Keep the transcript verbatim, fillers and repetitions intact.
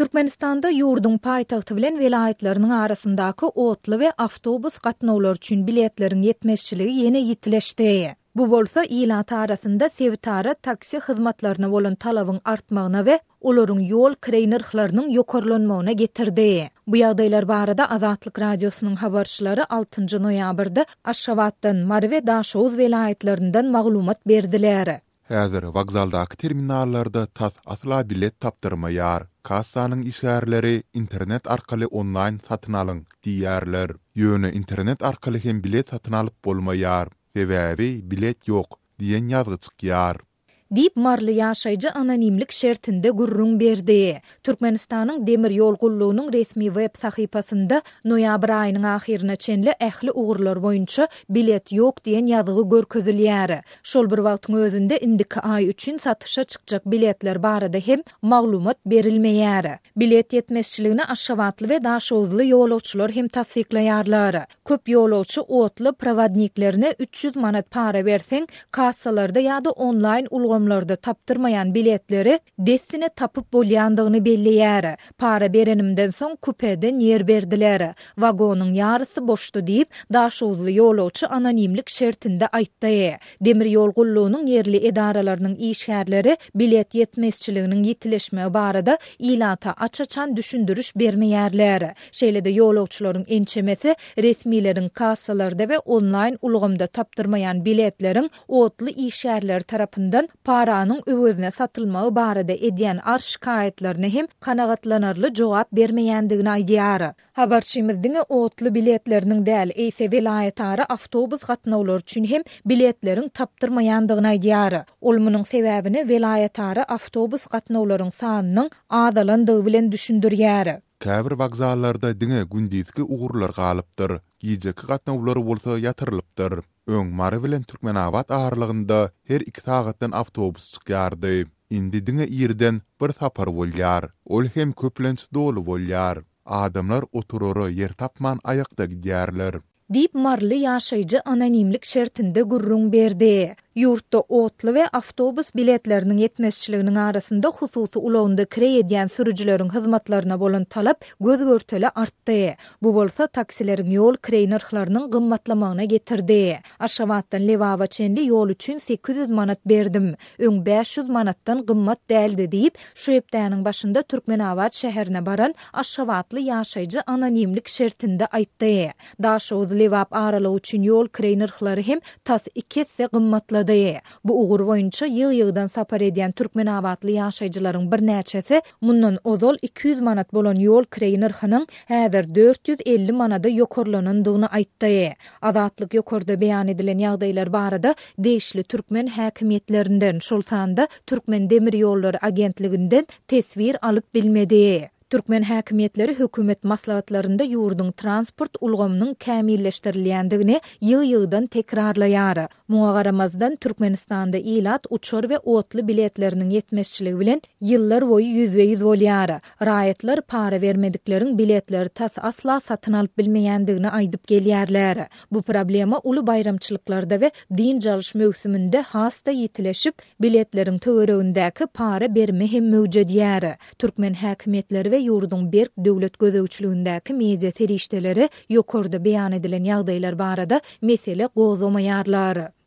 Türkmenistanda yurdun paýtagty bilen vilayetleriniň arasyndaky otly we awtobus gatnawlary üçin biletleriň ýetmezçiligi ýene ýitileşdi. Bu bolsa ilat arasynda sebitara taksi hyzmatlaryna bolan talabyň artmagyna we olaryň ýol kirey narhlarynyň ýokarlanmagyna getirdi. Bu ýagdaýlar barada Azatlyk radiosynyň habarçylary altynjy noýabrda Aşgabatdan, Mary we Daşoz vilayetlerinden maglumat berdiler. Häzir wagzaldaky terminallarda tas asla bilet tapdyrmaýar. Kassanyň işgärleri internet arkaly online satyn alyň diýerler. Ýöne internet arkaly hem bilet satyn alyp bolmaýar. Sebäbi bilet ýok diýen ýazgy çykýar. Dip marly ýaşaýjy anonimlik şertinde gurrun berdi. Türkmenistanyň demir ýol gullugynyň resmi web sahypasynda noýabr aýynyň ahyrına çenli ähli ugurlar boýunça bilet ýok diýen ýazgy görkezilýär. Şol bir wagtyň özünde indiki aý üçin satışa çykjak biletler barada hem maglumat berilmeýär. Bilet ýetmezçiligini Aşgabatly we Daşozly ýolagçylar hem tasdiklaýarlar. Köp ýolagçy otly prowadniklerine üç ýüz manat para berseň, kassalarda ýa-da online ulgam larda tapdyrmayan biletleri destine tapıp bolýandygyny belliýär. Para berenimden soň kupeden yer berdiler. Wagonyň ýarysy boşdy diýip Daşozly ýolagçy anonimlik şertinde aýtdy. Demir ýol gullugynyň yerli edaralarynyň işgärleri bilet ýetmezçiliginiň ýitileşmegi barada ilata açaçan düşündürüş bermeýärler. Şeýle-de ýolagçylaryň ençemesi resmileriň kassalarda we online ulgamda tapdyrmayan biletleriň otly işgärler tarapyndan paranyň özüne satylmagy barada edýän arş şikaýetlerine hem kanagatlanarly jogap bermeýändigini aýdýar. Habarçymyzyň otly biletleriniň däl eýse vilayetary awtobus gatnawlary üçin hem biletleriň tapdyrmaýandygyny aýdýar. Ol munyň sebäbini vilayetary awtobus gatnawlaryň sanynyň azalandygy bilen düşündirýär. Käbir wagzallarda diňe gündizki ugurlar galypdyr. Gijeki gatnawlary bolsa ýatyrylypdyr. Öň Mary bilen Türkmenabad aýrlygynda her iki sagatdan awtobus çykýardy. Indi diňe ýerden bir sapar bolýar. Ol hem köplenç dolu bolýar. Adamlar oturary yer tapman aýakda gidýärler. Dip marly ýaşaýjy anonimlik şertinde gurrun berdi. Yurtda otly we awtobus biletleriniň ýetmezçiliginiň arasynda hususy ulagynda kirey edýän sürüjileriň hyzmatlaryna bolan talap göz görteli artdy. Bu bolsa taksileriň ýol kirey narhlarynyň gymmatlamagyna getirdi. Aşgabatdan Lewaba çenli ýol üçin sekiz ýüz manat berdim. Öň beş ýüz manatdan gymmat däldi diýip şu hepdäniň başynda Türkmenabad şäherine baran Aşgabatly ýaşaýjy anonimlik şertinde aýtdy. Daşoz Lewap aralygy üçin ýol kirey narhlary hem tas iki hisse gymmatly. Bu ugur boýunça ýyg-ýygdan sapar edýän Türkmenabadly ýaşaýjylaryň bir näçesi mundan ozal iki ýüz manat bolan ýol kirey narhynyň häzir dört ýüz elli manada ýokarlanandygyny aýtdy. Azatlyk ýokarda beýan edilen ýagdaýlar barada deýişli türkmen häkimetlerinden şol sanda Türkmen demir ýollary agentliginden tesbir alyp bilmedi. Türkmen häkimetleri hökümet maslahatlarında yurdun transport ulgamynyň kämilleşdirilýändigini ýyg-ýygdan tekrarlaýar. Muňa garamazdan Türkmenistanda ilat, uçar we otly biletleriniň ýetmezçiligi bilen ýyllar boýy yüz ýüz bolýar. Raýatlar para vermedikleriň biletleri tas asla satyn alyp bilmeýändigini aýdyp gelýärler. Bu problema uly bayramçylyklarda we din jalyş mögsüminde hasta ýitileşip biletleriň töweregindäki para berme hem mewjud ýär. Türkmen häkimetleri we yurdun berk döwlet gözegçiligindäki media serişdeleri ýokarda beýan edilen ýagdaýlar barada mesele gozamaýarlar.